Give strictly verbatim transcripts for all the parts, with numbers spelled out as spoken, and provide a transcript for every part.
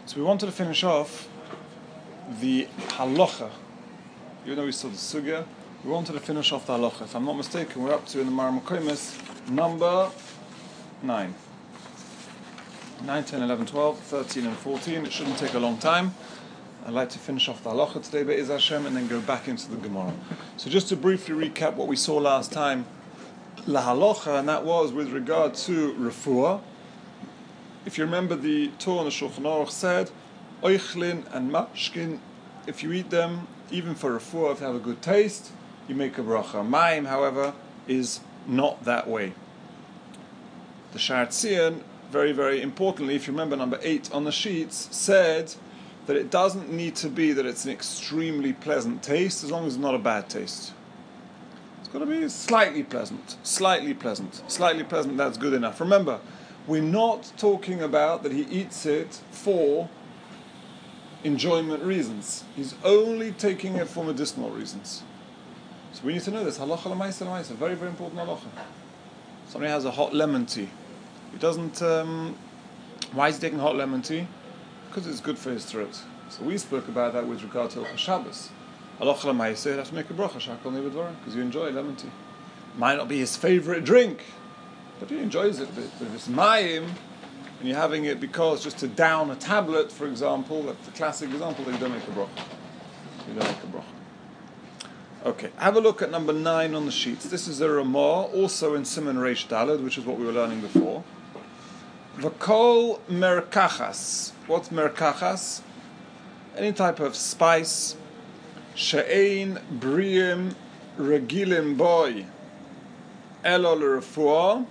So we wanted to finish off the halacha. Even though we saw the sugya, we wanted to finish off the halacha. If I'm not mistaken, we're up to in the Mareh Mekomos number nine. nine, ten, eleven, twelve, thirteen and fourteen. It shouldn't take a long time. I'd like to finish off the halacha today, Be'ez Hashem, and then go back into the Gemara. So just to briefly recap what we saw last time, la halacha, and that was with regard to refuah. If you remember, the Torah on the Shulchan Aruch said, oichlin and mashkin, if you eat them, even for refuah, if they have a good taste, you make a bracha. Mayim, however, is not that way. The Sha'ar Tzion, very, very importantly, if you remember number eight on the sheets, said that it doesn't need to be that it's an extremely pleasant taste, as long as it's not a bad taste. It's got to be slightly pleasant, slightly pleasant, slightly pleasant, that's good enough. Remember, we're not talking about that he eats it for enjoyment reasons. He's only taking it for medicinal reasons. So we need to know this. Halacha l'maisa l'maisa, very, very important halacha. Somebody has a hot lemon tea. He doesn't, um, why is he taking hot lemon tea? Because it's good for his throat. So we spoke about that with regard to Hilchos Shabbos. Halacha l'maisa, you have to make a bracha, shakol ne'b'dvarim, because you enjoy lemon tea. Might not be his favorite drink, but he enjoys it a bit. But if it's mayim, and you're having it because just to down a tablet, for example, that's the classic example, then you don't make a bracha. You don't make a bracha. Okay, have a look at number nine on the sheets. This is a Ramah, also in Siman Reish Daled, which is what we were learning before. V'kol merkachas. What's merkachas? Any type of spice. She'ein briim regilim boy elo l'refuah.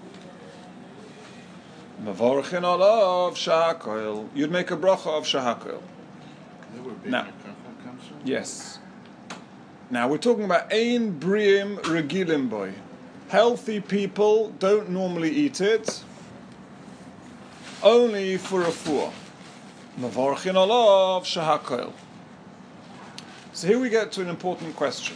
Mavorchin olav shahakoil. You'd make a bracha of shahakoil. Now, yes. Now we're talking about ein briim regilim boy. Healthy people don't normally eat it, only for refuah. Mavorchin olav shahakoil. So here we get to an important question.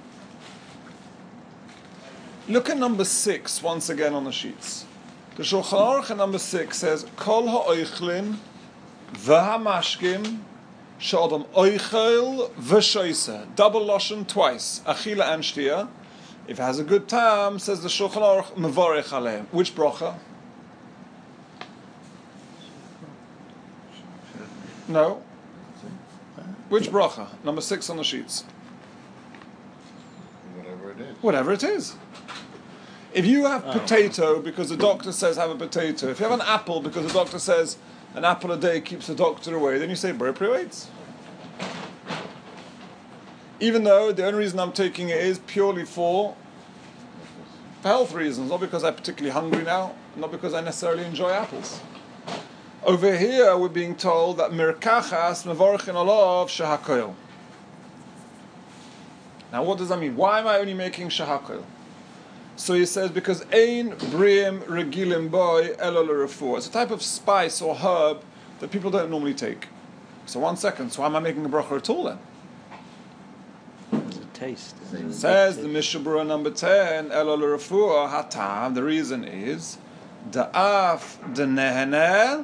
Look at number six once again on the sheets. The Shulchan Aruch number six says, Kol ha'oichlin v'hamashkim she'adam oichel v'shoisa. Double lashon twice. Achila and shtia. If it has a good time, says the Shulchan Aruch, mevarech aleim. Which bracha? No. Which bracha? Number six on the sheets. Whatever it is. Whatever it is. If you have oh. potato because the doctor says have a potato, if you have an apple because the doctor says an apple a day keeps the doctor away, then you say Borei Pri Oetz. Even though the only reason I'm taking it is purely for, for health reasons, not because I'm particularly hungry now, not because I necessarily enjoy apples. Over here we're being told that merkachas mevorchin olav shahakoil. Now what does that mean? Why am I only making shahakoil? So he says, because ein briim regilim boy elo l'refuah. It's a type of spice or herb that people don't normally take. So one second, so why am I making a bracha at all then? It's a taste. It says the Mishnah Berurah number ten, elo l'refuah hatam. The reason is da'af denehenel.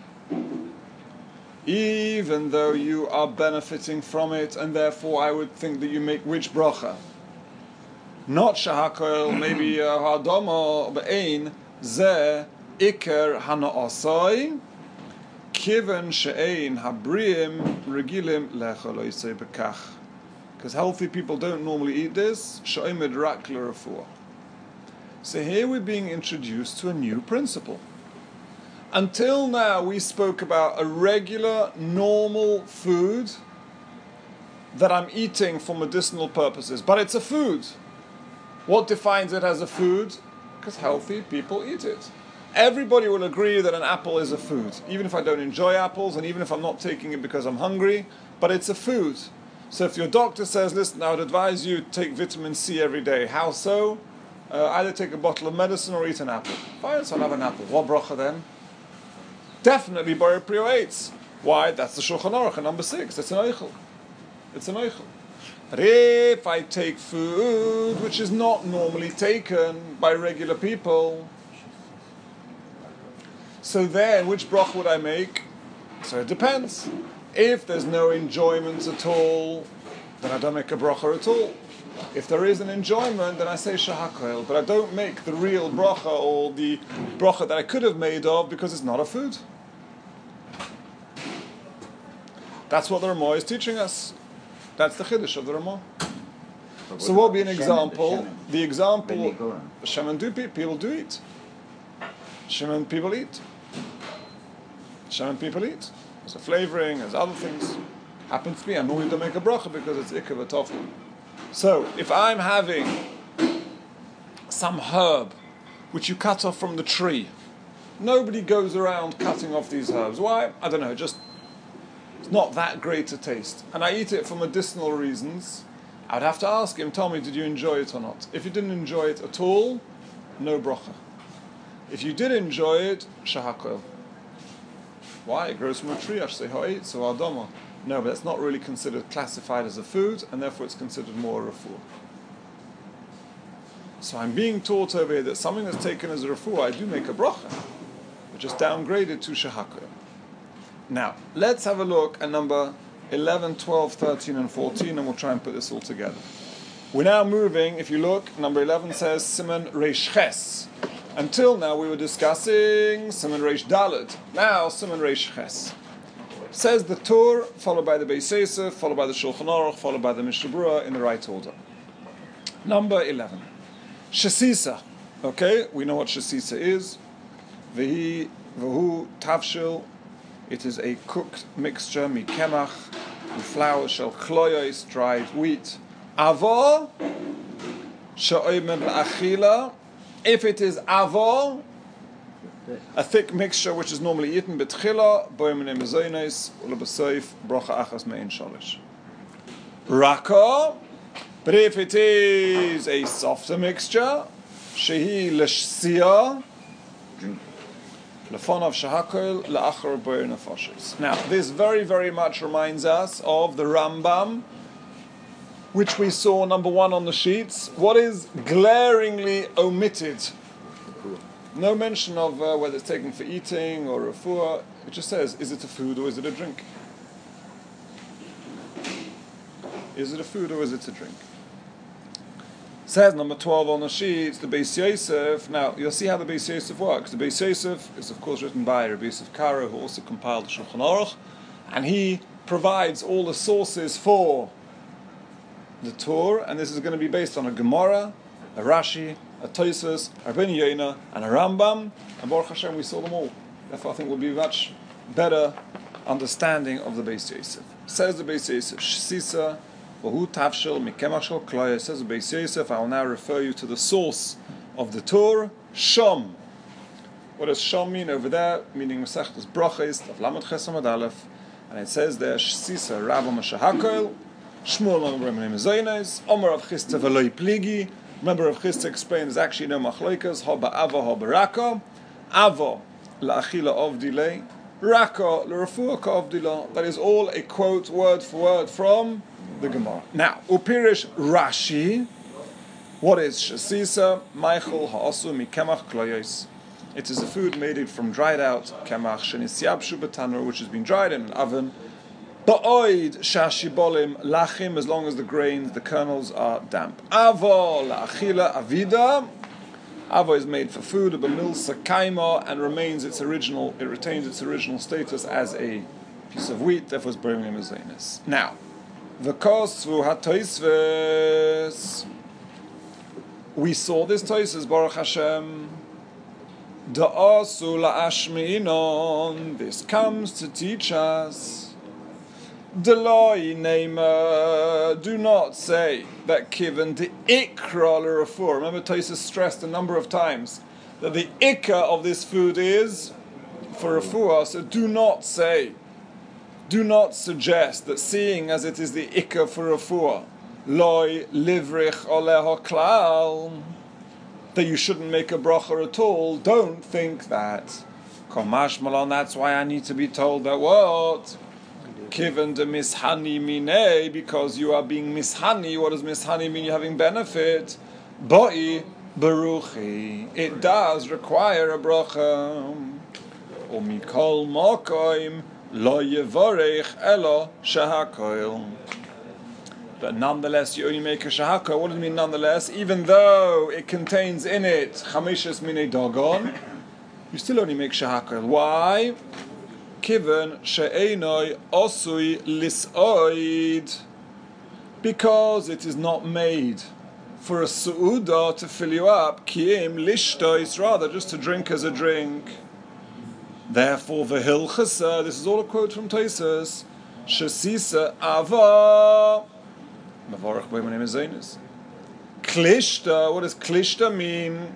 Even though you are benefiting from it, and therefore I would think that you make which bracha? Not shahakoil, maybe ha'adama, but ein ze iker hana'asai kiven she'ein habriim regilim lechol oisei bekach. Because healthy people don't normally eat this. She'omed rak l'refuah. So here we're being introduced to a new principle. Until now we spoke about a regular, normal food that I'm eating for medicinal purposes, but it's a food. What defines it as a food? Because healthy people eat it. Everybody will agree that an apple is a food, even if I don't enjoy apples and even if I'm not taking it because I'm hungry, but it's a food. So if your doctor says, listen, I would advise you to take vitamin C every day. How so? Uh, either take a bottle of medicine or eat an apple. Fine, so I'll have an apple. What bracha then? Definitely Borei Pri Oetz. Why? That's the Shulchan Aruch, number six. It's an oichel. It's an oichel. But if I take food which is not normally taken by regular people, so then which bracha would I make? So it depends. If there's no enjoyment at all, then I don't make a bracha at all. If there is an enjoyment, then I say shahakoil, but I don't make the real bracha or the bracha that I could have made of because it's not a food. That's what the Ramah is teaching us. That's the chiddush of the Ramah. So what would be an example? The example, shemen do people do eat. Shemen people eat. Shemen people eat. There's a flavoring, there's other things. Happens to me, I normally don't make a bracha because it's ikka v'tofel. So, if I'm having some herb which you cut off from the tree, nobody goes around cutting off these herbs. Why? I don't know, just it's not that great a taste. And I eat it for medicinal reasons. I'd have to ask him, tell me, did you enjoy it or not? If you didn't enjoy it at all, no bracha. If you did enjoy it, shahakoil. Why? It grows from a tree, I should say, ha'it, so adama. No, but it's not really considered classified as a food, and therefore it's considered more a refuah. So I'm being taught over here that something that's taken as a refuah, I do make a bracha, but just downgraded to shahakoil. Now, let's have a look at number eleven, twelve, thirteen, and fourteen, and we'll try and put this all together. We're now moving, if you look, number eleven says Siman Reish Ches. Until now we were discussing Siman Reish Dalet. Now Siman Reish Ches. Says the Torah, followed by the Beis Yosef, followed by the Shulchan Aruch, followed by the Mishnah Berurah in the right order. Number eleven. Shesisa. Okay, we know what Shesisa is. Vehi, Vahu, Tavshil. It is a cooked mixture, mikemach, flour, shel kloyos, dried wheat. Avo, she'oimed la'achila. If it is avo, a thick mixture which is normally eaten betchila, boimene mezoines, ulebesoif, brocha achas mein shalish. Raka, but if it is a softer mixture, shehi l'shsia, lefonav shahakoil la'achar boir nefashis. Now, this very, very much reminds us of the Rambam, which we saw number one on the sheets. What is glaringly omitted? No mention of uh, whether it's taken for eating or refuah. It just says, is it a food or is it a drink? Is it a food or is it a drink? Says number twelve on the sheets, the Beis Yosef. Now, you'll see how the Beis Yosef works. The Beis Yosef is, of course, written by Rabbi Yosef Karo, who also compiled the Shulchan Aruch, and he provides all the sources for the Torah, and this is going to be based on a Gemara, a Rashi, a Tosfos, a Rabbeinu Yonah, and a Rambam, and Baruch Hashem, we saw them all. Therefore, I think we'll be much better understanding of the Beis Yosef. Says the Beis Yosef, Shesisa, Vahu Tavshil, Mikemach Shel Kloya. Says the Beis Yosef, I will now refer you to the source of the Torah, Shom. What does Shom mean over there? Meaning Masechtas Brachos, of Lamed Ches Amud Aleph, and it says there, Shesisa, Rabba Mashahakoil, Shmuel Omer Mezoines, Omer of Chisda Veloi Pligi. Remember, Rav Chisda explained there's actually no machlokas, ha ba'ava, ha ba'raka. Avo, la'achila ovdile, raka, la'refuah ka'ovdila. That is all a quote, word for word, from the Gemara. Now, upirish Rashi, what is Shesisa? Meichel ha'asu mikemach kloyos. It is a food made from dried out kemach, shenisyabshu b'tanur, which has been dried in an oven. Ba'oid shashibolim lachim, as long as the grains, the kernels are damp. Avo la'achila avida. Avo is made for food, b'mil sakaima, and remains its original. It retains its original status as a piece of wheat. Therefore, it's bringing him as zaynus. Now, v'kos v'u ha'toisves. We saw this toisves, Baruch Hashem. Da'asu la'ashmi'inon. This comes to teach us. Deloi Neima, do not say that given the ikra l'refuah. Remember, Tosfos stressed a number of times that the ikka of this food is for refuah. So do not say, do not suggest that seeing as it is the ikka for refuah, loi livrich oleho klal, that you shouldn't make a bracha at all. Don't think that. Komash malon. That's why I need to be told that what. Given the mishani mine, because you are being mishani. What does mishani mean? You're having benefit. Boi beruchi. It does require a bracha. Or mikol mokoim Lo yevorech elo shahakoil. But nonetheless, you only make a shahakoil. What does it mean nonetheless? Even though it contains in it chamishes minei dogon, you still only make shahakoil. Why? Kiven she'enoi osui lisoid. Because it is not made for a su'udah to fill you up. Kiim lishtois, rather just to drink as a drink. Therefore, v'hilchasa, this is all a quote from Tosfos, shesisa ava, mavorach b'yim nemezenis. Klishta, what does klishta mean?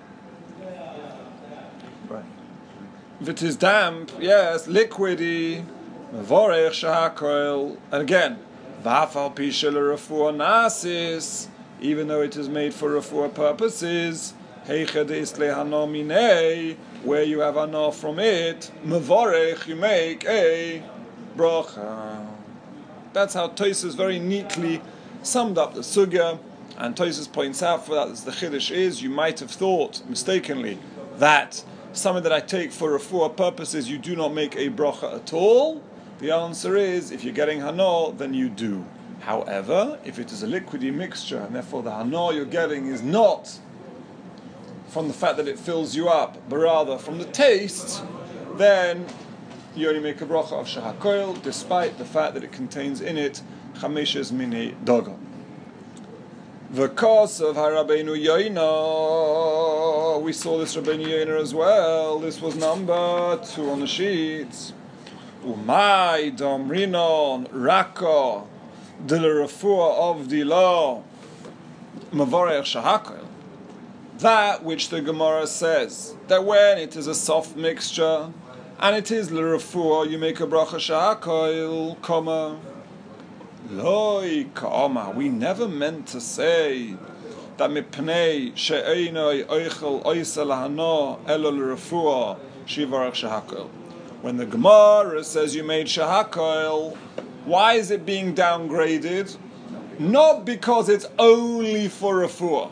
Right. If it is damp, yes, liquidy, mavorach shahakoil, and again, v'afal pishel refuah nasis, even though it is made for refuah purposes, heichad isle hanominei, where you have anah from it, mevorech, you make a bracha. That's how Tosfos very neatly summed up the sugya, and Tosfos points out for that as the chiddush is, you might have thought mistakenly that something that I take for refuah purposes, you do not make a bracha at all. The answer is, if you're getting hana, then you do. However, if it is a liquidy mixture, and therefore the hana you're getting is not from the fact that it fills you up, but rather from the taste, then you only make a bracha of shahakoil, despite the fact that it contains in it chamishes minei dogon. The cause of Rabbeinu Yoina, we saw this Rabbeinu Yoina as well. This was number two on the sheets. Umay domrinon raka de la refuah of the law mavorech shahakoil. That which the Gemara says, that when it is a soft mixture, and it is l'refuah, you make a bracha shahakoil, comma, loi ka'ama. We never meant to say that mipnei she'einoi oichel oisa lahana elo l'refuah shivarach shahakoil. When the Gemara says you made shahakoil, why is it being downgraded? Not because it's only for refuah.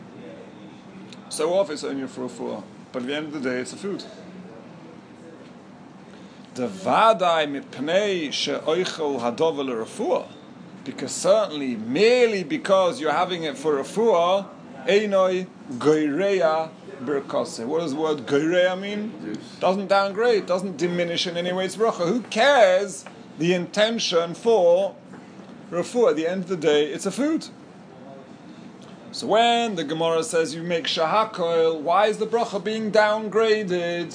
So off it's only for refuah, but at the end of the day it's a food. Devadai mipnei she'oichel hadover l'refuah, because certainly merely because you're having it for refuah, einoi goireya birkase. What does the word goireya mean? Doesn't downgrade, doesn't diminish in any way its bracha. Who cares the intention for refuah? At the end of the day, it's a food. So when the Gemara says you make shahakoil, why is the bracha being downgraded?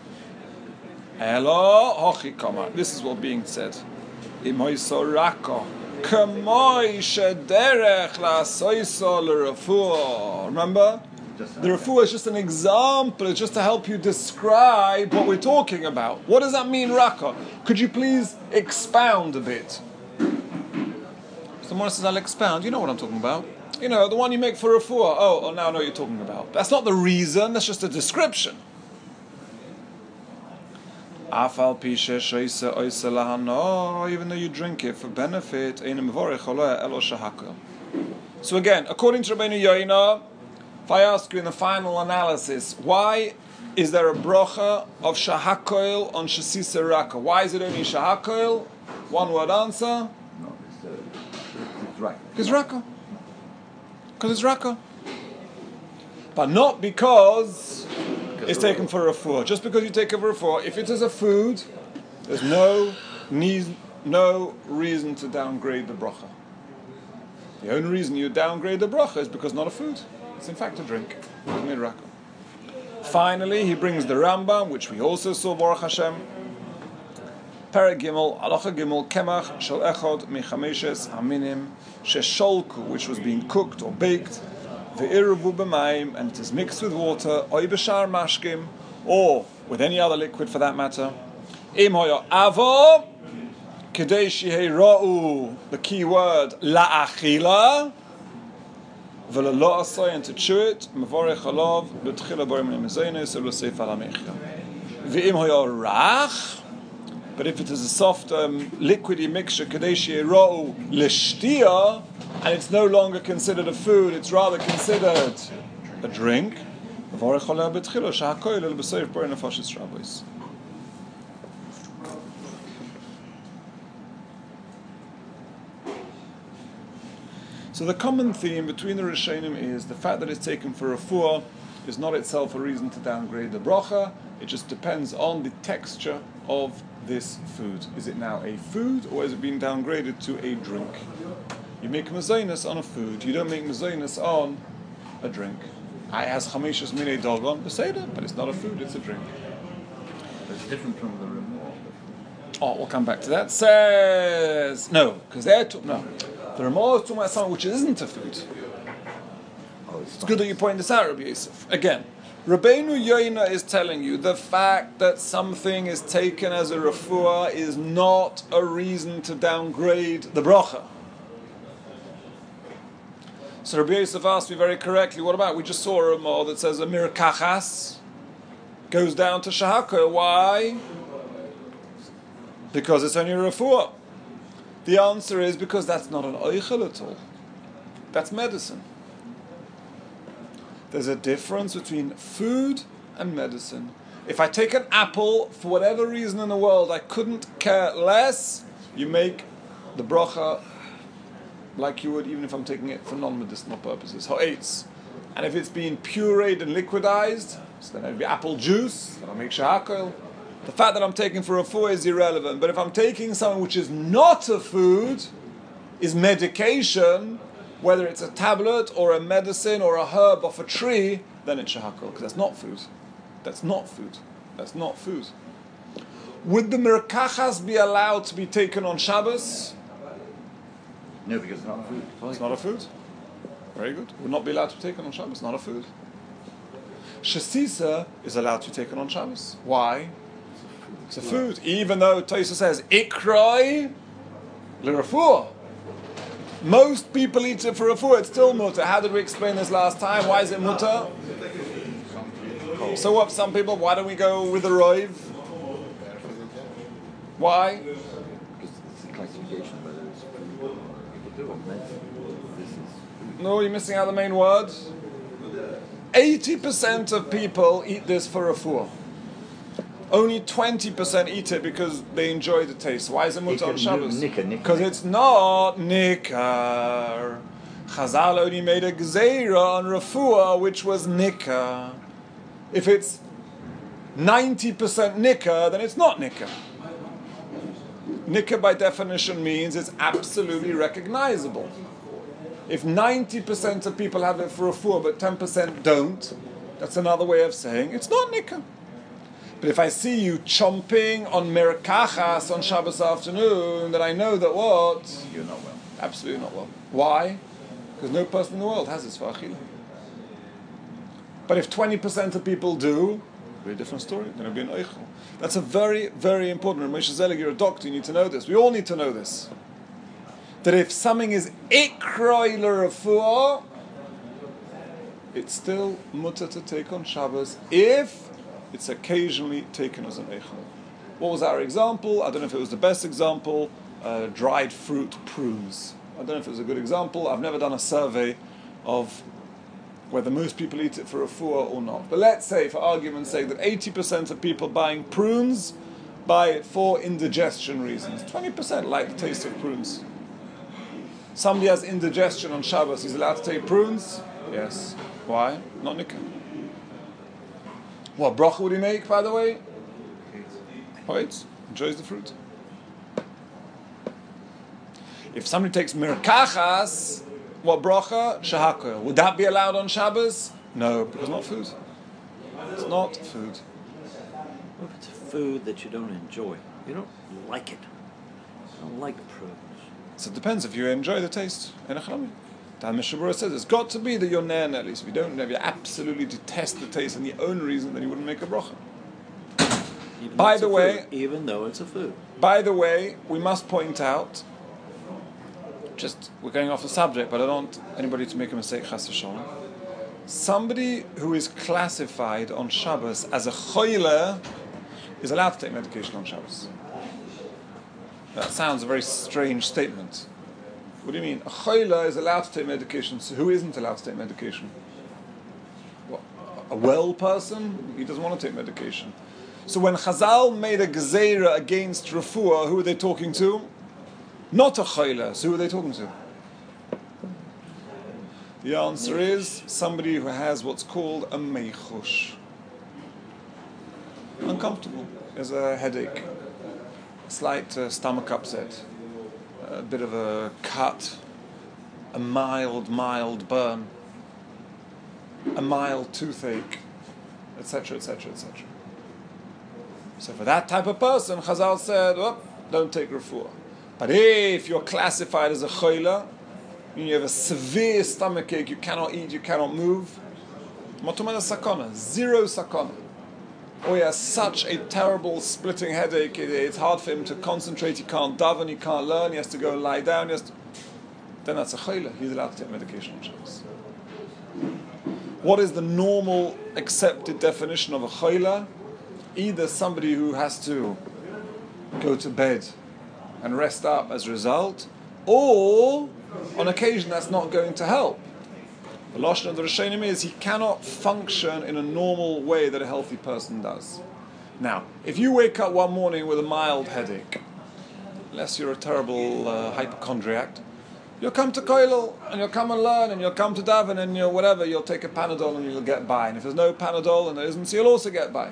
Elo hochi kama. This is what being said. Imoy sorako. Kamoy shederech la soiso l'refuah. Remember? The refuah is just an example. It's just to help you describe what we're talking about. What does that mean, raka? Could you please expound a bit? Someone says, I'll expound. You know what I'm talking about. You know, the one you make for refuah. Oh, oh, now I know what you're talking about. That's not the reason, that's just a description. Afal pishe shoyse oise lahano, even though you drink it for benefit, so again, according to Rabbeinu Yoina, if I ask you in the final analysis, why is there a bracha of shahakoil on shesisa raka? Why is it only shahakoil? One word answer. No, it's, uh, it's right. Because raka. Because it's raka. But not because it's taken for a refuah. Just because you take it for a refuah, if it is a food, there's no need, no reason to downgrade the bracha. The only reason you downgrade the bracha is because not a food. It's in fact a drink. It's made raka. Finally, he brings the Rambam, which we also saw, Baruch Hashem. Perek Gimel, Halacha Gimel, Kemach Shel Echad Mechameshes Aminim Shesholku, which was being cooked or baked, Ve'iravu b'mayim, and it is mixed with water, Oy b'shar mashkim, or with any other liquid for that matter. Im hoya avo, Kedei shehei ra'u, the key word, la'achila, Ve'lo asay, and to chew it, Mevorech alav, B'tchila borim nemezenes, U'losef ala mechya. Ve'im hoya rach, but if it is a soft, um, liquidy mixture, Kadeshi Ra'u Lishtia, and it's no longer considered a food, it's rather considered a drink. So the common theme between the Rishonim is the fact that it's taken for refuah is not itself a reason to downgrade the bracha. It just depends on the texture of this food. Is it now a food, or is it being downgraded to a drink? You make mazonos on a food. You don't make mazonos on a drink. I has chameshus minei dogon beseder, but it's not a food; it's a drink. It's different from the Ramah. Oh, we'll come back to that. Says no, because they're to, no. The Ramah is talking about something which isn't a food. Oh, it's, It's good that you point this out, Rabbi Yosef. Again, Rabbeinu Yoina is telling you the fact that something is taken as a refuah is not a reason to downgrade the bracha. So Rabbi Yosef asked me very correctly, what about, we just saw a Ramah that says a mirkachas goes down to shahaka. Why? Because it's only a refuah. The answer is because that's not an oichel at all. That's medicine. There's a difference between food and medicine. If I take an apple, for whatever reason in the world, I couldn't care less, you make the bracha like you would even if I'm taking it for non-medicinal purposes. Ha'etz. And if it's been pureed and liquidized, so then it'd be apple juice, then I'll make shahakol. The fact that I'm taking for a food is irrelevant. But if I'm taking something which is not a food, is medication, whether it's a tablet or a medicine or a herb off a tree, then it's shahakol, because that's not food. That's not food. That's not food. Would the merkachas be allowed to be taken on Shabbos? no, because it's not food. It's not a food. Very good. Would not be allowed to be taken on Shabbos. Not a food. Shasisa is allowed to be taken on Shabbos. Why? It's a food. Even though Tosa says, Ikroi l'refuah. Most people eat it for refuah. It's still mutter. How did we explain this last time? Why is it mutter? So what? Some people, why don't we go with the roiv? Why? Because it's a classification whether it's food or people do it medicine. This is food. No, you're missing out the main word. eighty percent of people eat this for refuah. Only twenty percent eat it because they enjoy the taste. Why is it mutter on Shabbos? Because it's not nikar. Chazal only made a gzeira on refuah, which was nikar. If it's ninety percent nikar, then it's not nikar. Nikar by definition means it's absolutely recognizable. If ninety percent of people have it for refuah, but ten percent don't, that's another way of saying it's not nikar. But if I see you chomping on merkachas on Shabbos afternoon, then I know that what? You're not well. Absolutely not well. Why? Because no person in the world has this for achila. But if twenty percent of people do, very different story. Then it'll be an oichel. That's a very, very important. Moshe Zelig, you're a doctor, you need to know this. We all need to know this. That if something is ikroi l'refuah, it's still mutter to take on Shabbos if it's occasionally taken as an eichel. What was our example? I don't know if it was the best example. Uh, dried fruit prunes. I don't know if it was a good example. I've never done a survey of whether most people eat it for refuah or not. But let's say, for argument's sake, that eighty percent of people buying prunes buy it for indigestion reasons. twenty percent like the taste of prunes. Somebody has indigestion on Shabbos, he's allowed to take prunes? Yes. Why? Not nikah. What bracha would he make, by the way? Hoitz. Enjoys the fruit. If somebody takes merkachas, what bracha? Shahakol. Would that be allowed on Shabbos? No, because it's not food. It's not food. What if it's food that you don't enjoy? You don't like it. You don't like prunes. So it depends if you enjoy the taste. Dan Mishabura says it's got to be the yonen at least. If you don't, if you absolutely detest the taste, and the only reason then you wouldn't make a bracha. Even By though the it's a way, food, even though it's a food. By the way, we must point out, just we're going off the subject, but I don't want anybody to make a mistake. Chas v'sholom. Somebody who is classified on Shabbos as a choile is allowed to take medication on Shabbos. That sounds a very strange statement. What do you mean? A choile is allowed to take medication. So who isn't allowed to take medication? What, a well person? He doesn't want to take medication. So when Chazal made a gezeira against refuah, who are they talking to? Not a choile. So who are they talking to? The answer is somebody who has what's called a meichush. Uncomfortable. There's a headache, a slight uh, stomach upset, a bit of a cut, a mild, mild burn, a mild toothache, et cetera, et cetera, et cetera. So for that type of person, Chazal said, oh, don't take refuah. But if you're classified as a choila, you have a severe stomach ache, you cannot eat, you cannot move, matumana sakana, zero sakana. Or he has such a terrible splitting headache, it, it's hard for him to concentrate, he can't daven, he can't learn, he has to go and lie down, he has to, then that's a choila, he's allowed to take medication on Shabbos. What is the normal accepted definition of a choila? Either somebody who has to go to bed and rest up as a result, or on occasion that's not going to help. The Lashon of the Rishonim is he cannot function in a normal way that a healthy person does. Now, if you wake up one morning with a mild headache, unless you're a terrible uh, hypochondriac, you'll come to Koilel, and you'll come and learn, and you'll come to daven, and you'll whatever, you'll take a Panadol and you'll get by. And if there's no Panadol and there isn't, so you'll also get by.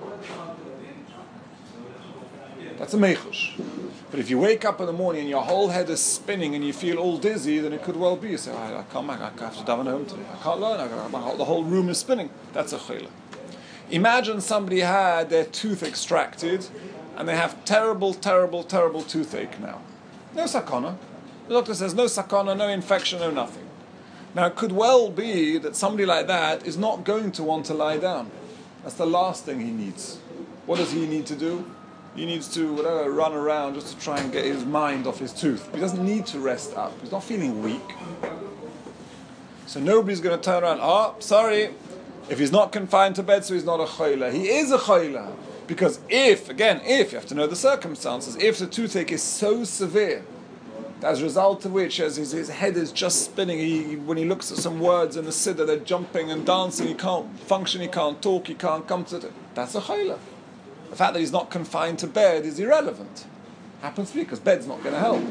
That's a meichush. But if you wake up in the morning and your whole head is spinning and you feel all dizzy, then it could well be. You say, I, I can't, I have to daven home today. I can't learn. I got, the whole room is spinning. That's a chayla. Imagine somebody had their tooth extracted and they have terrible, terrible, terrible toothache now. No sakana. The doctor says no sakana, no infection, no nothing. Now it could well be that somebody like that is not going to want to lie down. That's the last thing he needs. What does he need to do? He needs to whatever, run around just to try and get his mind off his tooth. He doesn't need to rest up. He's not feeling weak. So nobody's going to turn around, oh, sorry, if he's not confined to bed, so he's not a choila. He is a choila. Because if, again, if, you have to know the circumstances, if the toothache is so severe, as a result of which, as his, his head is just spinning, he, when he looks at some words in the siddur, they're jumping and dancing, he can't function, he can't talk, he can't come to it. That's a choila. The fact that he's not confined to bed is irrelevant. Happens to be because bed's not going to help.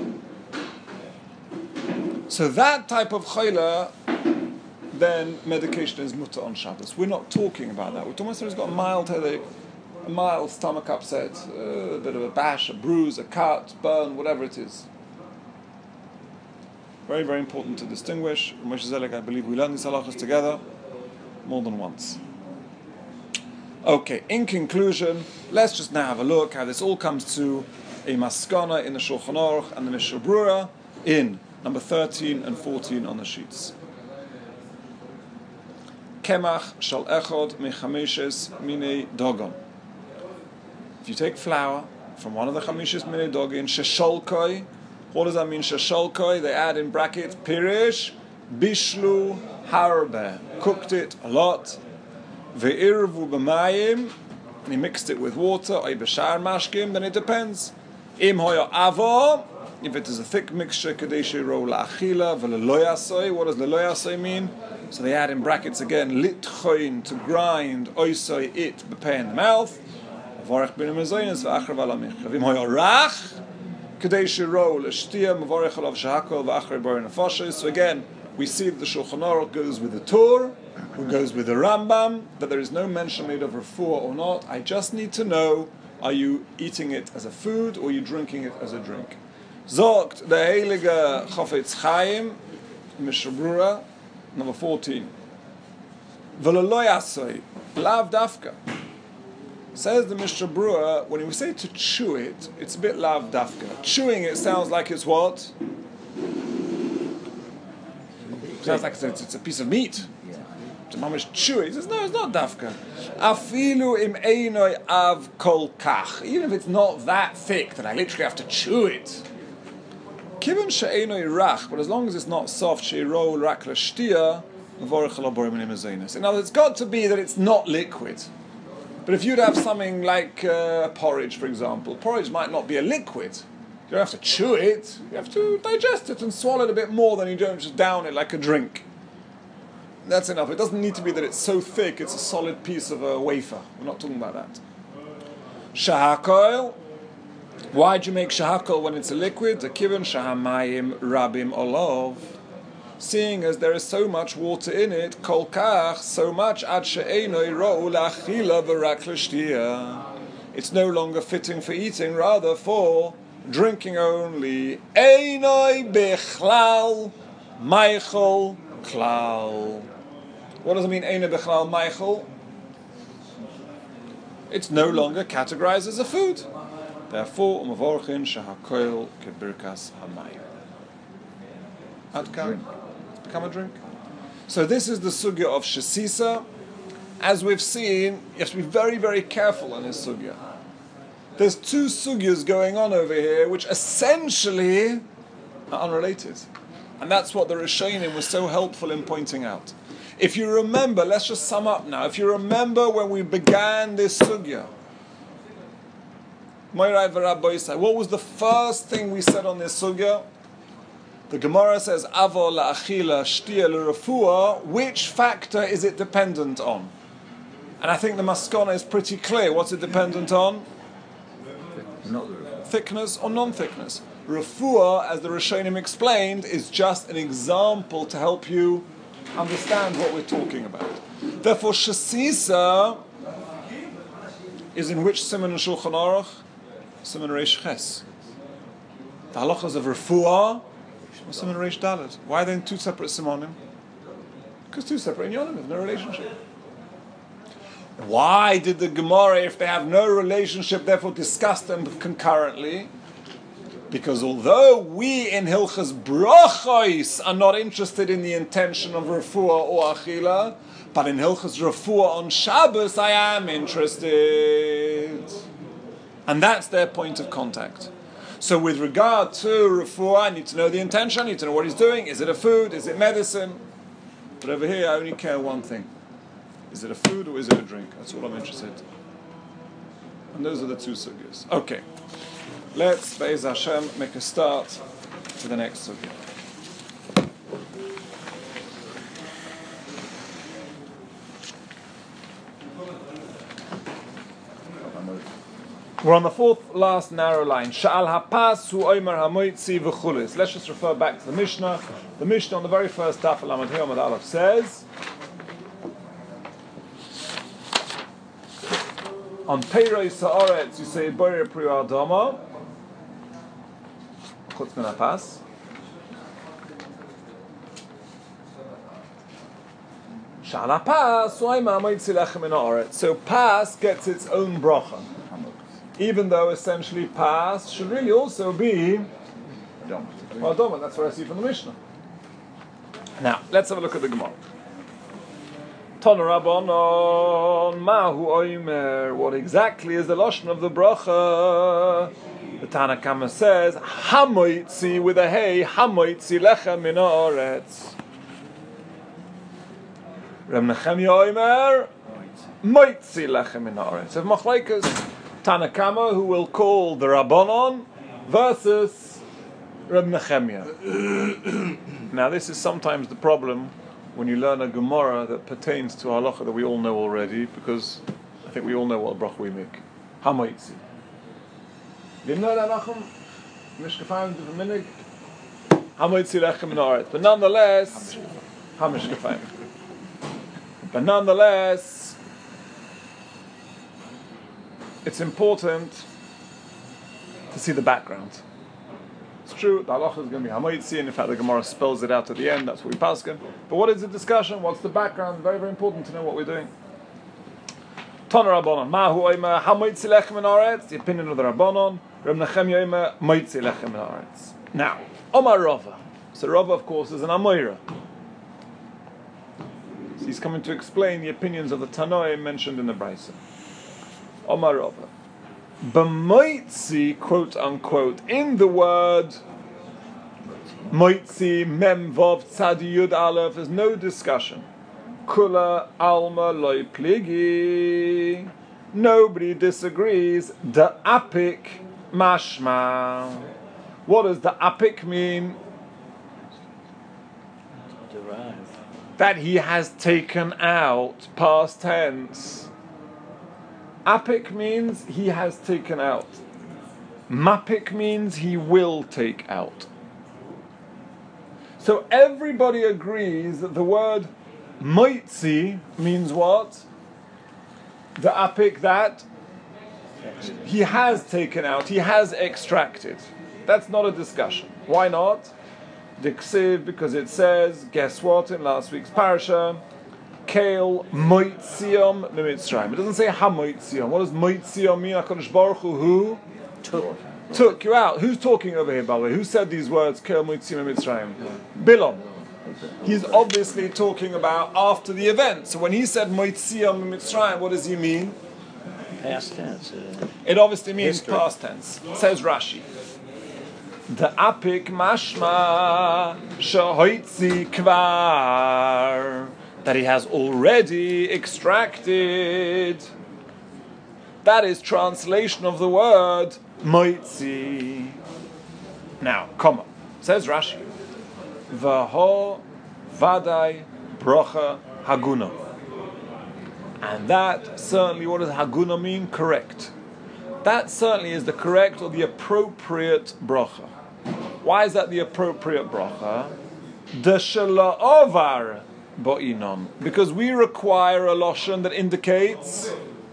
So that type of chayla, then medication is mutter on Shabbos. We're not talking about that. We're talking about somebody's got a mild headache, a mild stomach upset, a bit of a bash, a bruise, a cut, burn, whatever it is. Very, very important to distinguish. Moshe Zelig, I believe we learned these halachas together more than once. Okay, in conclusion, let's just now have a look how this all comes to a maskana in the Shulchan Aruch and the Mishnah Brura in number thirteen and fourteen on the sheets. Kemach shal echod mechameshes minei dogon. If you take flour from one of the chameshes minei dogon, shesholkoi, what does that mean, shesholkoi? They add in bracket, pirish, bishlu, harbe, cooked it a lot, ve'irvu b'mayim, and he mixed it with water, or b'shar mashkim, then it depends. Im hoya avo, if it is a thick mixture, kadeshe ro la'achila, v'leloyasoi, what does leloyasoi mean? So they add in brackets again, litchoin, to grind, oisoi, it, b'peh in the mouth, v'vorech b'nim ezoynes, v'achar v'alamich. Im hoya rach, kadeshe ro l'shtia, m'vorech alav shahakol, v'achar b'or nefoshes. So again, we see that the Shulchan Aruch goes with the Torah, who goes with the Rambam, that there is no mention made of refuah or not. I just need to know, are you eating it as a food or are you drinking it as a drink? Zogt the Heilige Chofetz Chaim, Mishnah Brura, number fourteen. V'lo yasoi, lav dafka. Says the Mishnah Brura, when we say to chew it, it's a bit lav dafka. Chewing it sounds like it's what? Sounds like it's, it's a piece of meat. The mamish chew it. He says, no, it's not dafka. Afilu im einoi av kol kach. Even if it's not that thick that I literally have to chew it. Kivon she'einoi rach, but as long as it's not soft, she'iro rak l'shtia, mevorech lo borim in imezonos. In other words, it's got to be that it's not liquid. But if you'd have something like uh, porridge, for example, porridge might not be a liquid. You don't have to chew it. You have to digest it and swallow it a bit more than you don't just down it like a drink. That's enough. It doesn't need to be that it's so thick it's a solid piece of a wafer. We're not talking about that. Shahakol. Why do you make shahakol when it's a liquid? The kivon shahamayim rabim olov. seeing as there is so much water in it, kol kach, so much ad she'enoi ro'u la'achila v'rak l'shtiya. It's no longer fitting for eating, rather for drinking only. Einoi bechlal meichel klal. What does it mean, einoi bechlal meichel? It's no longer categorized as a food. Therefore, umavorchin shehakoil kebirkas hamayim. Adkan, it's become a drink. So this is the sugya of shesisa. As we've seen, you have to be very, very careful on this sugya. There's two sugyas going on over here, which essentially are unrelated. And that's what the Rishonim was so helpful in pointing out. If you remember, let's just sum up now. If you remember when we began this sugya, what was the first thing we said on this sugya? The Gemara says, Avo la'achila shtiya l'refua. Which factor is it dependent on? And I think the maskana is pretty clear. What's it dependent on? Thickness or non-thickness. Refuah, as the Rishonim explained, is just an example to help you understand what we're talking about. Therefore, shesisa is in which siman in Shulchan Aruch? Siman Reish Ches. The halachas of refuah are siman Reish Dalet. Why are they in two separate simonim? Because two separate inyanim have no relationship. Why did the Gemara, if they have no relationship, therefore discuss them concurrently? Because although we in Hilchas Brachos are not interested in the intention of refuah or achila, but in Hilchas refuah on Shabbos I am interested. And that's their point of contact. So with regard to refuah, I need to know the intention, I need to know what he's doing. Is it a food? Is it medicine? But over here I only care one thing. Is it a food or is it a drink? That's all I'm interested in. And those are the two sugyas. Okay. Let's, Be'ez Hashem, make a start to the next sugya. We're on the fourth last narrow line. Sha'al hapas hu oimer hamoitzi v'chulis. Let's just refer back to the Mishnah. The Mishnah on the very first daf Lamed He Amud Aleph says, on Peiroi Sa'aretz, you say Boyer Priya Adama, Chutz min hapas. Sha'al hapas hu oimer hamoitzi lechem min ha'aretz. So pas gets its own bracha. Even though essentially pas should really also be Adama. That's what I see from the Mishnah. Now, let's have a look at the Gemara. Tana Rabbanon, Mahu Oimer. What exactly is the lashon of the bracha? The Tana Kama says, Hamoitzi with a hey, Hamoitzi lechem min ha'aretz. Reb Nechemia Oimer, Moitzi lechem min ha'aretz. So machlekes Tana Kama, who will call the Rabbanon, versus Reb Nechemia. Now, this is sometimes the problem when you learn a Gemara that pertains to halacha that we all know already, because I think we all know what bracha we make. Hamoitzi. Didn't know that, Nachum? Mishkafayim d'v'minig? Hamoitzi lechem min ha'aretz. But nonetheless, Hamishkafayim. But nonetheless, it's important to see the background. It's true, the halacha is going to be hamoitzi, and in fact the Gemara spells it out at the end, that's what we paskin. But what is the discussion? What's the background? Very, very important to know what we're doing. Tana Rabbanon, Mahu oimer hamoitzi lechem min ha'aretz, the opinion of the Rabbanon, Reb Nechemia oimer moitzi lechem min ha'aretz. Now, Omar Rava. So Rava, of course, is an Amoira. So he's coming to explain the opinions of the Tanoim mentioned in the Brisa. Omar Rava. B'moitzi, quote unquote, in the word moitzi mem vav tzadi yud aleph, there's no discussion. Kula alma loy pligi. Nobody disagrees. The apik mashma. What does the apik mean? Derive. That he has taken out, past tense. Apik means he has taken out. Mapik means he will take out. So everybody agrees that the word moitzi means what? The apik that he has taken out, he has extracted. That's not a discussion. Why not? Diksiv, because it says, guess what, in last week's parasha, Kael moitziom lemitzrayim. It doesn't say hamoitziom. What does moitziom mean? HaKadosh Baruch Hu, who Took. took you out. Who's talking over here, by the way? Who said these words, Kael moitziom lemitzrayim? Bilam. He's obviously talking about after the event. So when he said moitziom lemitzrayim, what does he mean? Past tense. Uh, It obviously means History. past tense. Says Rashi. The apik mashma shahoitzi kvar, that he has already extracted. That is translation of the word moitzi. Now, comma. Says Rashi. Vaho vadai brocha haguna. And that certainly, what does haguna mean? Correct. That certainly is the correct or the appropriate bracha. Why is that the appropriate bracha? The shala'ovar bo'inon. Because we require a loshon that indicates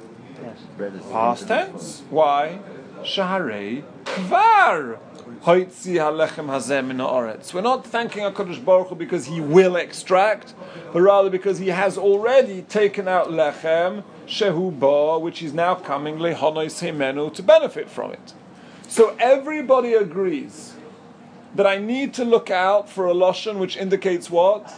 Bread is past tense. Why? Shaharei kvar hoitzi halechem hazeh min haaretz. We're not thanking HaKadosh Baruch Hu because he will extract, but rather because he has already taken out lechem shehu ba, which is now coming lehonos himenu, to benefit from it. So everybody agrees that I need to look out for a loshon which indicates what?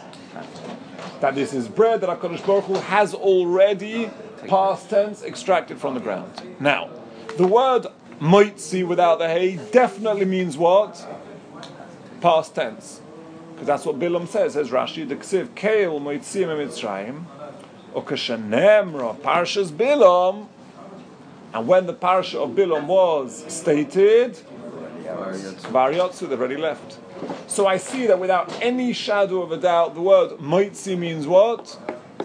That this is bread that HaKadosh Baruch Hu has already, past tense, extracted from the ground. Now, the word moitzi without the hay definitely means what? Past tense. Because that's what Bilam says, says Rashi, the ksiv keil moitzim emitzrayim, okashanemra parshas Bilam, and when the parsha of Bilam was stated, Bar Yotzu, they've already left. So I see that without any shadow of a doubt, the word moitzi means what?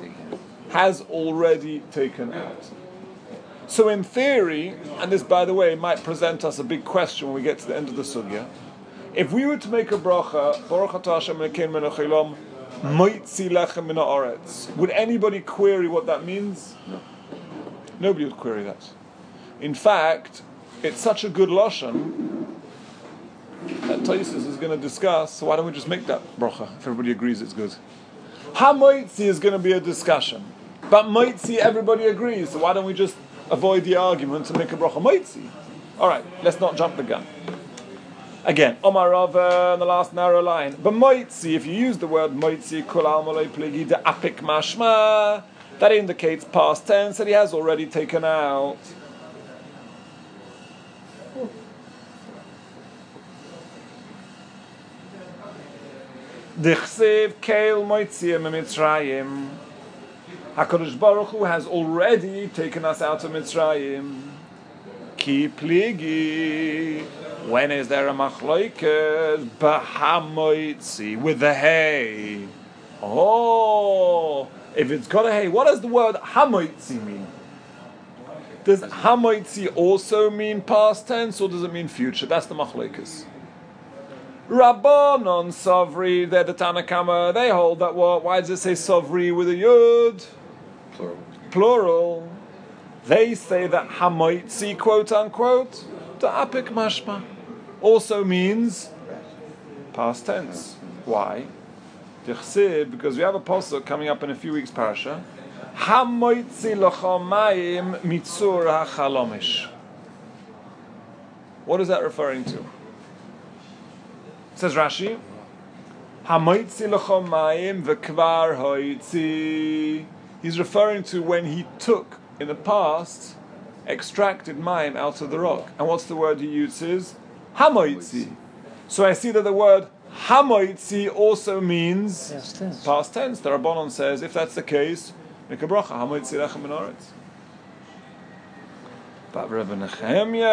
Has already taken out. So in theory, and this, by the way, might present us a big question when we get to the end of the sugya, if we were to make a bracha, Baruch atah Hashem Elokeinu melech haolam, moitzi lechem min haaretz, would anybody query what that means? No. Nobody would query that. In fact, it's such a good lashon that Taisus is going to discuss, so why don't we just make that bracha, if everybody agrees it's good. Ha-moitzi is going to be a discussion. But moitzi, everybody agrees, so why don't we just avoid the argument and make a bracha moitzi? Alright, let's not jump the gun. Again, Omar Rava, the last narrow line. But moitzi, if you use the word moitzi, kol almolei plegi de apik mashma, that indicates past tense, that he has already taken out. Dichsev keil moitziyem mitzrayim. HaKadosh Baruch Hu has already taken us out of Mitzrayim. Ki pligi. When is there a machloiket? Bahamoitzi, with the hay. Oh, if it's got a hay, what does the word hamoitzi mean? Does hamoitzi also mean past tense, or does it mean future? That's the machloikas. Rabbanon Sovri, they're the Tanakama, they hold that what? Why does it say Sovri with a Yud? Plural. Plural. They say that Hamoitzi, quote unquote, the Apik Mashma, also means past tense. Why? Because we have a pasuk coming up in a few weeks' parasha. Hamoitzi lochomayim mitzur hachalomish. What is that referring to? Says Rashi, Hamoitzi lochomayim v'kvar hoitzi. He's referring to when he took, in the past, extracted mayim out of the rock. And what's the word he uses? Hamoitzi. So I see that the word hamoitzi also means Past tense. past tense. The Rabbanon says, if that's the case, make a bracha, hamoitzi lechem min haaretz. But Rebbe Nehemiah,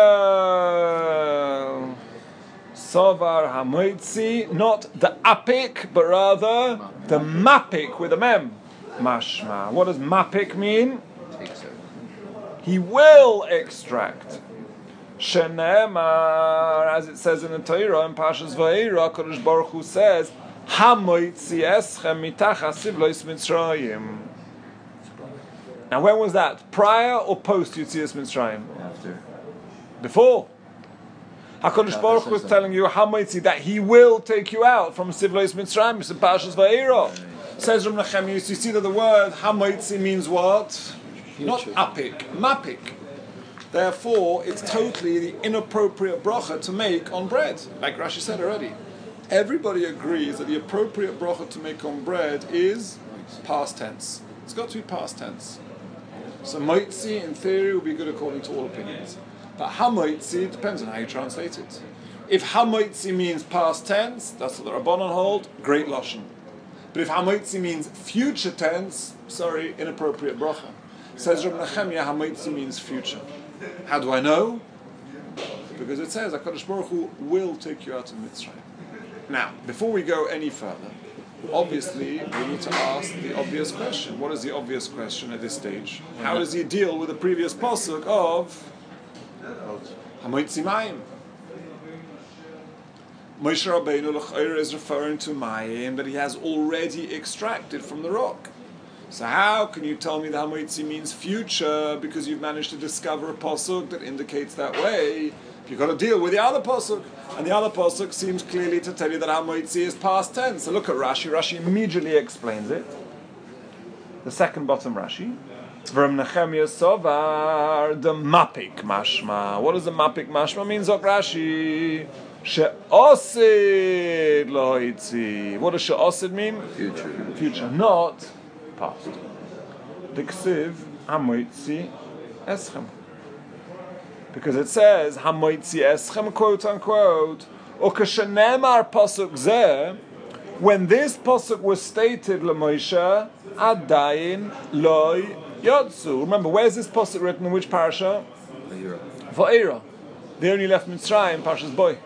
Sovar hamoitzi, not the apik, but rather the mapik with a mem. Mashma. What does mapik mean? Takes out. He will extract. Shenemar, as it says in the Torah in Pashas Vayera, Kadosh Baruch Hu says, Hamoitzi eschem mitachas sivlois Mitzrayim. Now, when was that? Prior or post Yetzias Mitzrayim? After. Before. HaKadosh Baruch Hu was telling you Hamoitzi that He will take you out from Sivlois Mitzrayim. It's in Parshas Va'era. Says Ram Nachem, you see that the word Hamoitzi means what? Not apik, mapik. Therefore, it's totally the inappropriate bracha to make on bread, like Rashi said already. Everybody agrees that the appropriate bracha to make on bread is past tense. It's got to be past tense. So moitzi, in theory, would be good according to all opinions. But hamoitzi depends on how you translate it. If hamoitzi means past tense, that's what the Rabbanon hold, great lashon. But if hamoitzi means future tense, sorry, inappropriate bracha. Says Reb Nechemia, hamoitzi means future. How do I know? Because it says HaKadosh Baruch Hu will take you out of Mitzrayim. Now, before we go any further, obviously we need to ask the obvious question. What is the obvious question at this stage? How does he deal with the previous pasuk of Hamoitzi Mayim? Moshe Rabbeinu l'chayr is referring to Mayim that he has already extracted from the rock. So how can you tell me that Hamoitzi means future because you've managed to discover a pasuk that indicates that way? You've got to deal with the other pasuk, and the other pasuk seems clearly to tell you that Hamoitzi is past tense. So look at Rashi. Rashi immediately explains it. The second bottom Rashi. V'ram Nechemia Sovar the mapik mashma. What does the mapik mashma mean? Zok Rashi. She'osid loitzi. What does she'osid mean? Future. Future, not past. Diksiv hamoitzi eschem. Because it says hamoitzi eschem, quote unquote. Ukashenemar pasuk zeh. When this pasuk was stated leMoshe, adayin loy yotzu. Remember, where's this pasuk written in which parasha? Va'era. They only left Mitzrayim, Parshas Boy.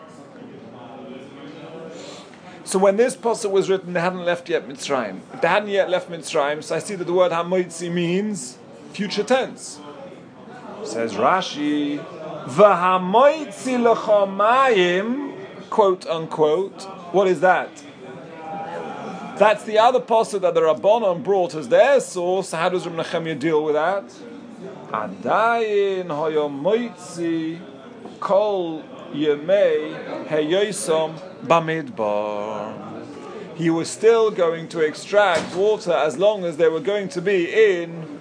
So when this pasuk was written, they hadn't left yet Mitzrayim. If they hadn't yet left Mitzrayim, so I see that the word hamoitzi means future tense. Says Rashi, v'hamoitzi l'chomayim, quote unquote. What is that? That's the other pasuk that the Rabbanon brought as their source. How does Reb Nechemia deal with that? Adayin hoyomoitzi kol yemei heyosom bamidbar. He was still going to extract water as long as they were going to be in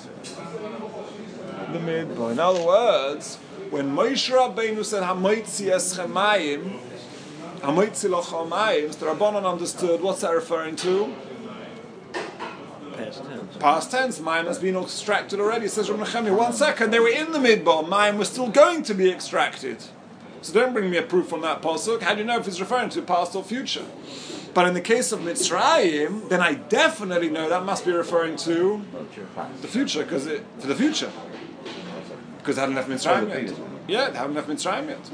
the midbar. In other words, when Moshe Rabbeinu said hamoitzi eschem mayim, hamoitzi lochem mayim, the Rabbanon understood what's that referring to? Past tense. Past tense. Mayim has been extracted already. It says Reb Nechemia, one second, they were in the midbar. Mayim was still going to be extracted. So don't bring me a proof from that pasuk. How do you know if it's referring to past or future? But in the case of Mitzrayim, then I definitely know that must be referring to the future, because it for the future, because they hadn't left Mitzrayim yet. Yeah, they haven't left Mitzrayim yet.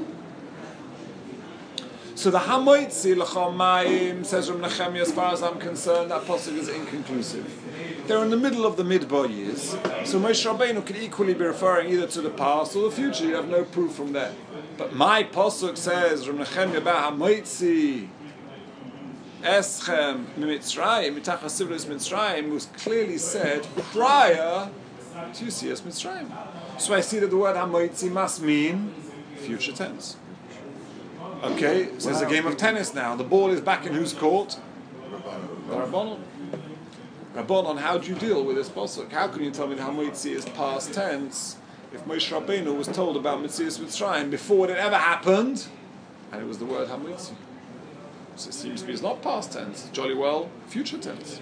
So the Hamoitzi l'chomayim, says Reb Nechemia, as far as I'm concerned, that pasuk is inconclusive. They're in the middle of the midbar years, so Moshe Rabbeinu could equally be referring either to the past or the future. You have no proof from there. But my pasuk says Reb Nechemia about Hamoitzi eschem mitzrayim mitachas sivlos Mitzrayim was clearly said prior to Yetzias Mitzrayim. So I see that the word Hamoitzi must mean future tense. Okay, so it's a game of tennis now. The ball is back in whose court? The Rabbanon. Rabbanon, how do you deal with this pasuk? How can you tell me that Hamoitzi is past tense if Moshe Rabbeinu was told about Yetzias Mitzrayim before it ever happened, and it was the word Hamoitzi? So it seems to me it's not past tense, jolly well future tense.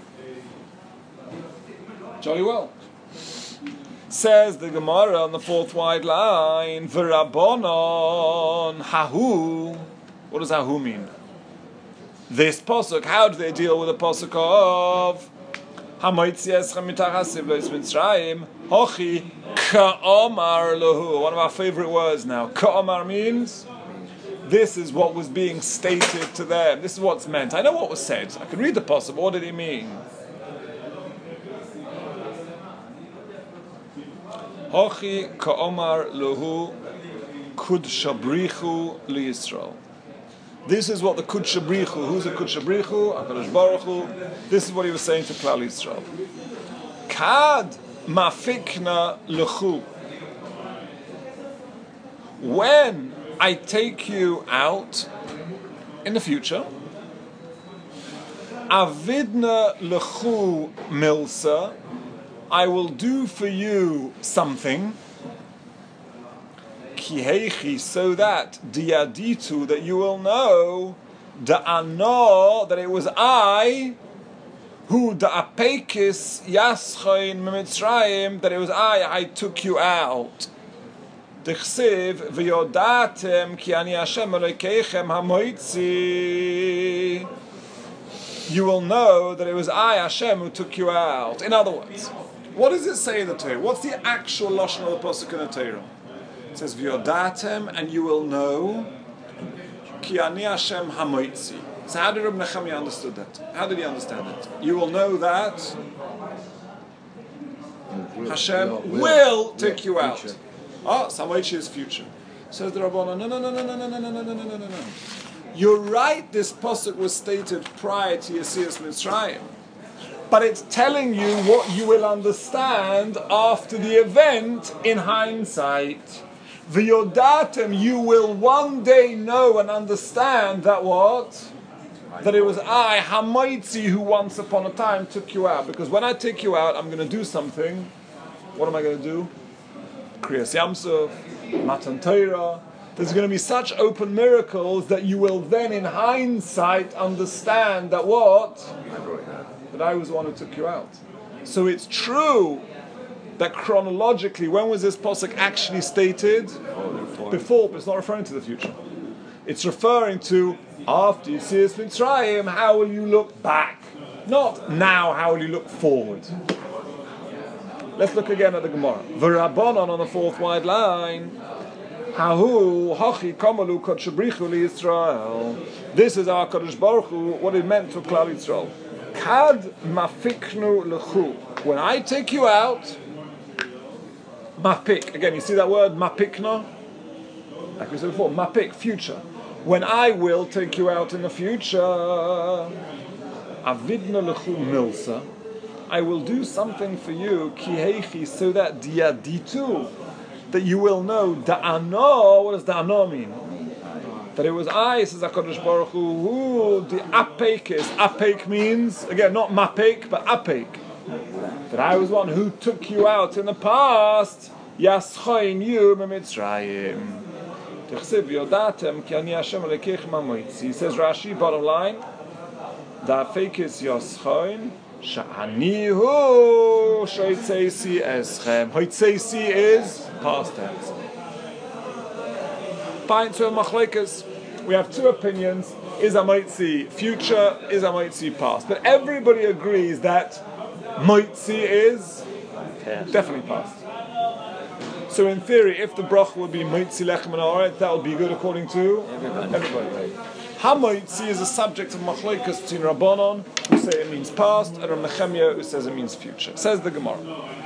Jolly well. Says the Gemara on the fourth wide line, V'Rabbanon hahu. What does hahu mean? This pasuk, how do they deal with the pasuk of Hamoitzi eschem mitachas sivlos Mitzrayim? Hochi ka'omar lahu. One of our favorite words now. Ka'omar means this is what was being stated to them. This is what's meant. I know what was said. I can read the pasuk. What did he mean? Hochi ka'omar lahu kud shabrichu liYisrael. This is what the Kudsha Brichu, who's the Kudsha Brichu? HaKadosh Baruch Hu. This is what he was saying to Klal Yisrael. Kad mafikna lechu. When I take you out in the future, avidna lechu milsa, I will do for you something, kihechi, so that diaditu, that you will know, da'ano, that it was I, who da'apekis yaschain mimitzrayim, that it was I, I took you out. Dechsiv v'yodatem ki ani Hashem Elokeichem hamoitzi. You will know that it was I, Hashem, who took you out. In other words, what does it say in the Torah? What's the actual lashon of the pasuk in the Torah? It says v'yodatem, and you will know ki ani Hashem hamoitzi. So how did Reb Nechemia understood that? How did he understand it? You will know that Hashem will take you out. Oh, Samoichi is future. Says the Rabbanah, no, no, no, no, no, no, no, no, no, no, no, no, no. You're right, this pasuk was stated prior to Yesias Mitzrayim. But it's telling you what you will understand after the event in hindsight. V'yodatem, you will one day know and understand that what? That it was I, Hamaitzi, who once upon a time took you out. Because when I take you out, I'm going to do something. What am I going to do? Kriyas Yamsuf, Matan Torah. There's going to be such open miracles that you will then, in hindsight, understand that what? That I was the one who took you out. So it's true that chronologically, when was this pasuk actually stated? Before, but it's not referring to the future. It's referring to after you see Mitzrayim, how will you look back? Not now, how will you look forward? Let's look again at the Gemara. V'Rabbanan on the fourth wide line. Hahu hachi kamalu kodesh brichu liYisrael. This is our Kadosh Baruch Hu, what it meant for Klal Yisrael. Kad mafiknu lechu. When I take you out, mapik. Again, you see that word mapikna? Like we said before, mapik, future. When I will take you out in the future, avidna lechu milsa. I will do something for you, kihechi, so that diaditu, that you will know, da'ano, what does da'ano mean? That it was I, says HaKadosh Baruch Hu, who the apek is. Apek means, again, not mapek, but apek. That I was one who took you out in the past, yaschain you mimitzrayim. Techsiv yodatem ki ani Hashem Elokeichem hamoitzi. He says Rashi, bottom line, da'apek is yaschain, Sha'anihu shoitzeisi eschem. Hoitzeisi is past tense. Fine, so machlekes, we have two opinions. Is Amoitzi future? Is Amoitzi past? But everybody agrees that Moitzi is past. Definitely past. So in theory, if the bracha would be Moitzi lechem and aret, that would be good according to everybody. everybody. Hamoitzi is a subject of machlekes between Rabbanon, who say it means past, and Reb Nechemia, who says it means future. Says the Gemara.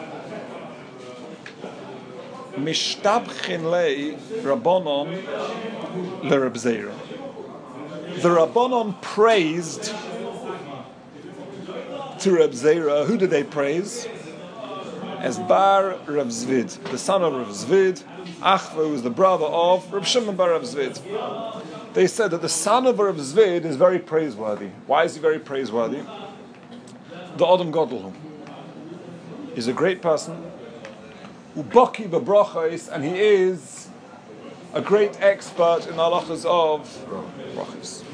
Mishtabchin lei Rabbanon le Reb Zera. The Rabbanon praised to Reb Zera. Who did they praise? As Bar Reb Zvid, the son of Reb Zvid. Achva was the brother of Reb Shimon bar Reb Zvid. They said that the son of Reb Zvid is very praiseworthy. Why is he very praiseworthy? The Adam Godel. He's a great person. Ubaki b'brachos, and he is a great expert in the halachas of brachos.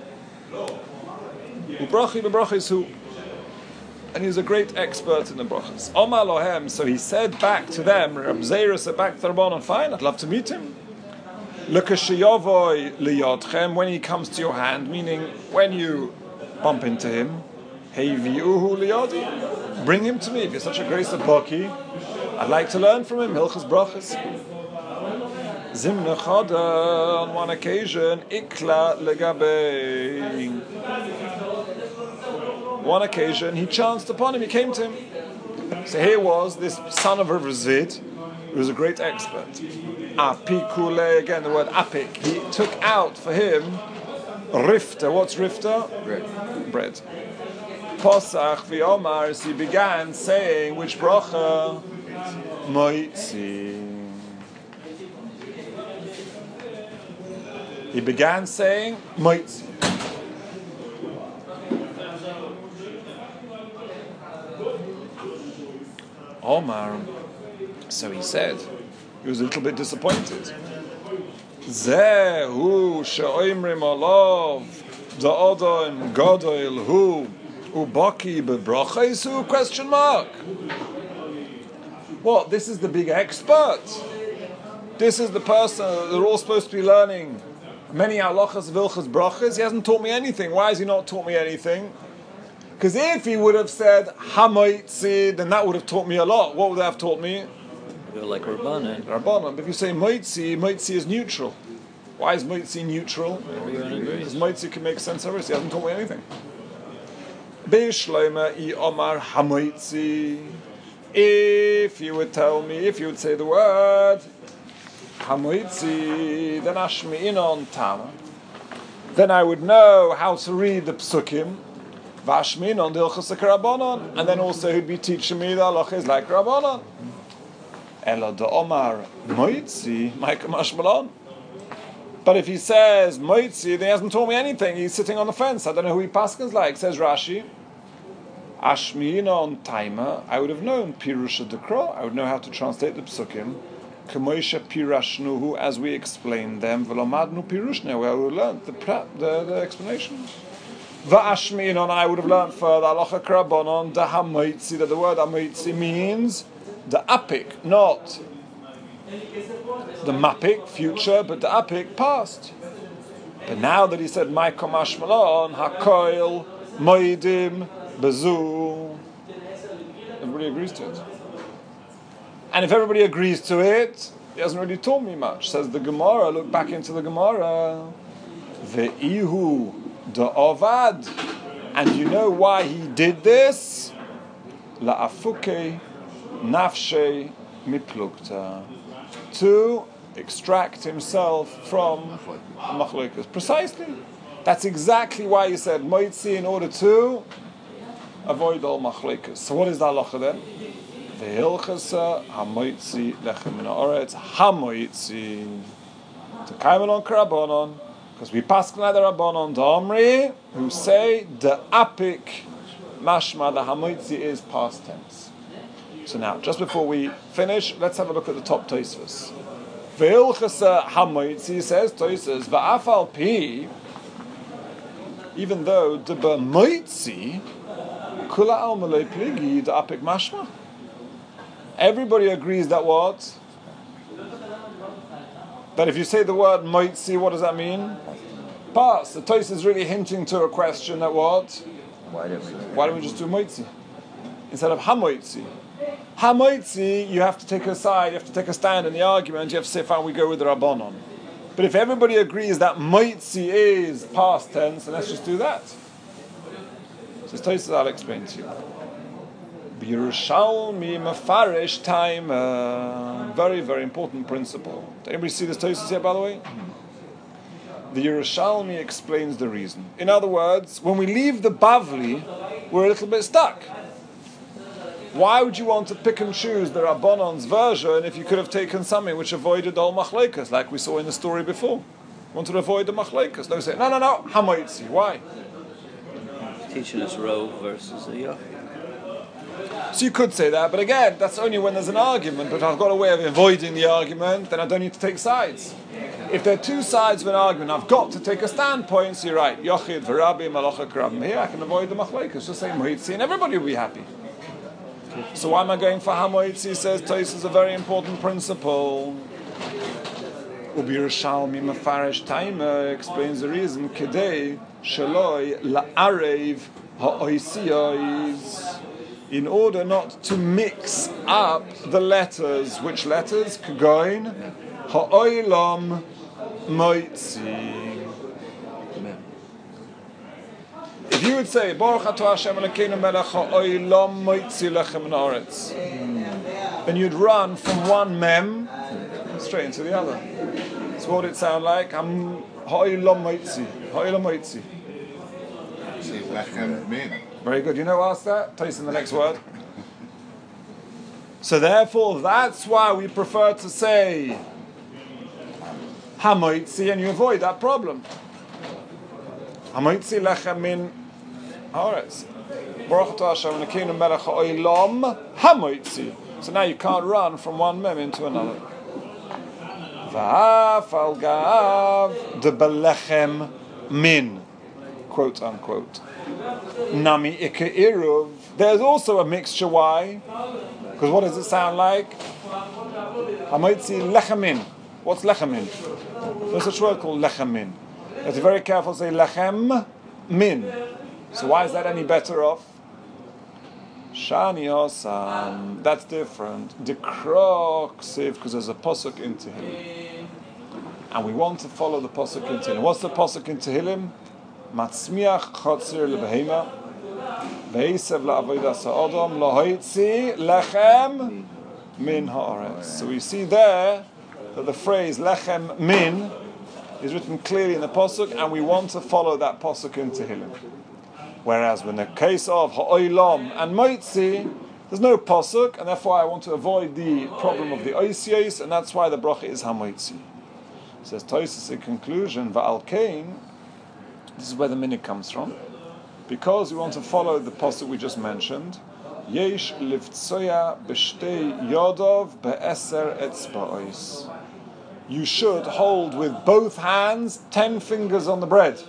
Ubrachi b'brachos who, and he's a great expert in the brachos. Omar lohem, so he said back to them, Reb Zera said back to the Rabbanon, fine, I'd love to meet him. L'kashiyavoy liyotchem, when he comes to your hand, meaning when you bump into him, heviuhu liyodi, bring him to me. If you're such a great sabaki, I'd like to learn from him. Hilchas brachas. Zimna chada, on one occasion, ikla legabe. One occasion, he chanced upon him. He came to him. So here was this son of Reb Zvid, who was a great expert. Apikule, again the word apik. He took out for him Rifta. What's Rifta? Bread. Bread. Posach v'Omar, so he began saying which bracha? Moitzi. He began saying Moitzi. Omar. So he said, he was a little bit disappointed. Zehu she'oimrim olav da'odon godoil hu ubaki bebrachos hu question mark. What? This is the big expert. This is the person they're all supposed to be learning many halachas, vilchas, brachas. He hasn't taught me anything. Why has he not taught me anything? Because if he would have said hamoitzi, then that would have taught me a lot. What would that have taught me? You're like Rabbanan. Rabbanan. But if you say moitzi, moitzi is neutral. Why is moitzi neutral? Everyone agrees. Because moitzi can make sense of it. He hasn't taught me anything. Beishleima I Omar hamoitzi. If you would tell me, if you would say the word hamoitzi, then ashmi'inon tama. Then I would know how to read the psukim. Vashmi'inon dilchas Rabbanan. And then also he'd be teaching me the halachas like Rabbanan. Ela de Omar moitzi, Micah Mashmalon. But if he says moitzi, then he hasn't taught me anything. He's sitting on the fence. I don't know who he paskins like. Says Rashi. Ashmiina on timer, I would have known Pirusha Dekra, I would know how to translate the psukim. Kamoisha Pirashnuhu, as we explained them, Velomadnu Pirushne, where we learned the, the, the explanation. Va'ashmiina, I would have learned further, Alocha Karabonon, the Hamoitzi, that the word Hamoitzi means the apik, not the mapik, future, but the apik, past. But now that he said, Maikom Ashmalon, Hakoil, Moidim, Bazu, everybody agrees to it. And if everybody agrees to it, he hasn't really taught me much. Says the Gemara, look back into the Gemara. Ve'ihu da'ovad. And you know why he did this? La'afuke nafshe miplukta. To extract himself from machlokas. Precisely. That's exactly why he said moitzi, in order to avoid all machlokas. So what is the halacha then? Vehilchasa hamoitzi lechem min haaretz hamoitzi to kaimelon karabonon, because we pass like the rabbanon domri who say the apik mashma, the hamoitzi is past tense. So now, just before we finish, let's have a look at the top Tosfos. Vehilchasa hamoitzi says Tosfos va'afal pi, even though the b'moitzi kula al malei pligi the apik mashma. Everybody agrees that what? That if you say the word moitzi, what does that mean? Past. The Tosfos is really hinting to a question that what? Why don't we? Why don't we just do moitzi instead of hamoitzi? Hamoitzi, you have to take a side, you have to take a stand in the argument. You have to say, fine, we go with the rabbanon. But if everybody agrees that moitzi is past tense, then let's just do that. So Tosfos, I'll explain to you. Yerushalmi mafarish time, uh, very, very important principle. Did anybody see this Tosfos here, by the way? The Yerushalmi explains the reason. In other words, when we leave the Bavli, we're a little bit stuck. Why would you want to pick and choose the Rabbanon's version if you could have taken something which avoided all machlekas, like we saw in the story before? You want to avoid the machlekas. No, say, no, no, no, hamoitzi. Why? Teaching us Rove versus a Yochid. So you could say that, but again, that's only when there's an argument. But if I've got a way of avoiding the argument, then I don't need to take sides. If there are two sides of an argument, I've got to take a standpoint. So you're right, Yochid, V'Rabbi, Malacha, Krabim. Here I can avoid the machlekas. Just say Moitzi, and everybody will be happy. So why am I going for Hamoitzi? Says Tosfos is a very important principle. Ubi Yerushalmi Mafarish Taima explains the reason. Kedei Shaloi La'arev Ha'oisiyos. In order not to mix up the letters. Which letters? Kegoin Ha'oilam Moitzi. If you would say Baruch Atah Hashem Elokeinu Melech Ha'olam Moitzi Lechem Min Haaretz, then you'd run from one mem straight into the other. So what would it sound like? I'm ha'olam moitzi. Ha'olam moitzi. Say lechem min. Very good. You know who asked that? Taste in the next word. So therefore, that's why we prefer to say hamoitzi, and you avoid that problem. Hamoitzi lechem min haaretz. Baruch atah Hashem Elokeinu melech ha'olam hamoitzi. So now you can't run from one mem into another. V'haf al gav de belechem min, quote unquote. Nami ike iruv. There's also a mixture. Why? Because what does it sound like? Hamoitzi lechamin. What's lechamin? There's such a word called lechamin. You have to be very careful to say lechem min. So why is that any better off? Shani Osam. That's different. Dikrok siv, because there's a pasuk in Tehillim, and we want to follow the pasuk in Tehillim. What's the pasuk in Tehillim? Matzmiach chotzir lebehema, veisev la'avodas ha'odom, lohoitzi lechem min haaretz. So we see there that the phrase lechem min is written clearly in the pasuk, and we want to follow that pasuk in Tehillim. Whereas in the case of ha'olam and moitzi, there's no pasuk, and therefore I want to avoid the problem of the oisios, and that's why the bracha is hamoitzi. Says Tosfos in conclusion, va'al kain. This is where the minhag comes from, because we want to follow the pasuk we just mentioned. Yesh liftsoya b'shtei yodov be'eser etzba'os. You should hold with both hands ten fingers on the bread.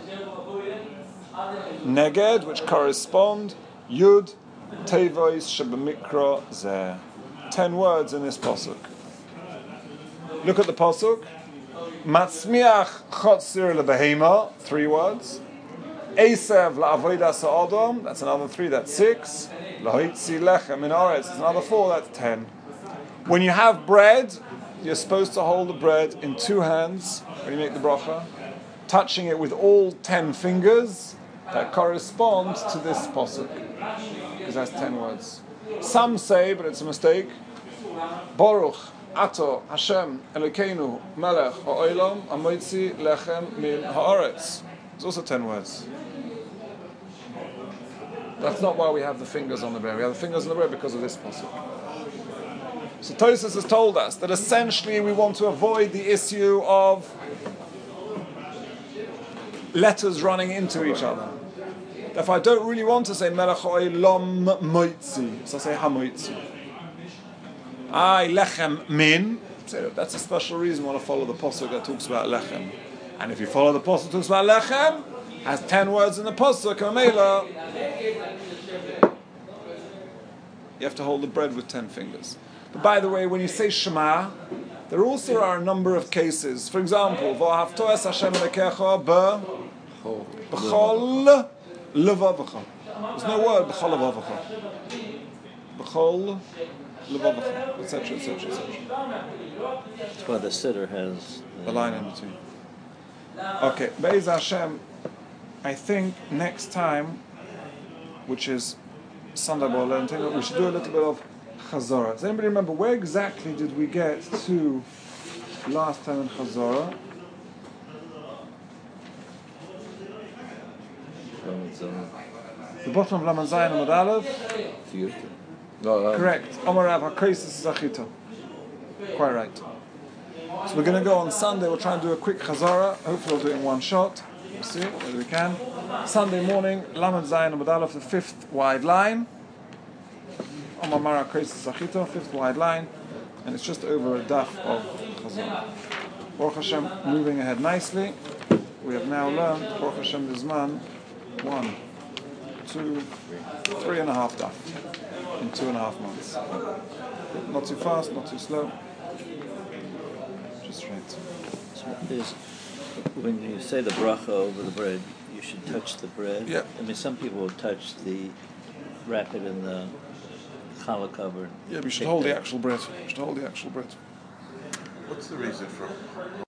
Neged, which correspond Yud Tevois Shebamikra Zeh. Ten words in this pasuk. Look at the pasuk. Matzmiach Chotzir lebehema, three words. Esev la'avodas ha'odom, that's another three, that's six. Lahoitzi lechem min haaretz, that's another four, that's ten. When you have bread, you're supposed to hold the bread in two hands when you make the bracha, touching it with all ten fingers. That corresponds to this pasuk, because that's ten words. Some say, but it's a mistake, Baruch Ato Hashem Elokeinu Melech Ha'olam Hamoitzi Lechem Min Haaretz. It's also ten words. That's not why we have the fingers on the bread. We have the fingers on the bread because of this pasuk. So Tosfos has told us that essentially we want to avoid the issue of letters running into each other. If I don't really want to say Melech Ha'olam Moitzi, so I say Hamoitzi. I lechem min. So that's a special reason I want to follow the pasuk that talks about lechem. And if you follow the pasuk that talks about lechem, has ten words in the pasuk, Amela, you have to hold the bread with ten fingers. But by the way, when you say Shema, there also are a number of cases. For example, V'ahavto es Hashem Elokecha be b'chol levavacha. There's no word b'chol levavacha. B'chol levavacha, et cetera, et cetera, et cetera. That's why the siddur has The line in between. Okay, Be'ez Hashem, I think next time, which is Sunday B'Olentin, we should do a little bit of Chazorah. Does anybody remember where exactly did we get to last time in Chazorah? The bottom of Laman Zayin Amud Aleph? No, um, Correct. Omar Rav HaKosis Zachita. Quite right. So we're going to go on Sunday. We'll try and do a quick Chazorah. Hopefully we'll do it in one shot. We'll see whether we can. Sunday morning, Laman Zayin Amud Aleph, the fifth wide line. Omar Mara HaKosis Zachita, fifth wide line. And it's just over a daf of Chazorah. Baruch Hashem, moving ahead nicely. We have now learned, Baruch Hashem Bizman, one, two, three and a half daf in two and a half months. Not too fast, not too slow. Just right. So is, when you say the bracha over the bread, you should touch the bread. Yeah. I mean, some people will touch the, wrap it in the challah cover. Yeah, we should take hold the the- actual bread. We should hold the actual bread. What's the reason for